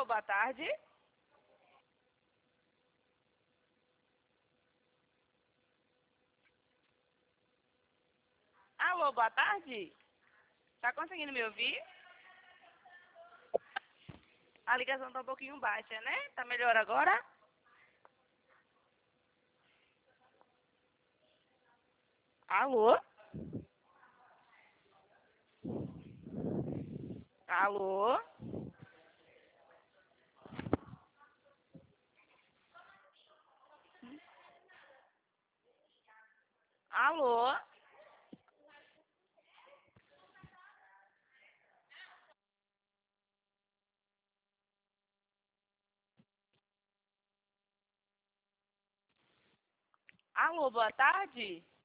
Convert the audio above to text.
Alô, boa tarde. Alô, boa tarde. Tá conseguindo me ouvir? A ligação tá um pouquinho baixa, né? Tá melhor agora? Alô? Alô? Alô? Alô, boa tarde.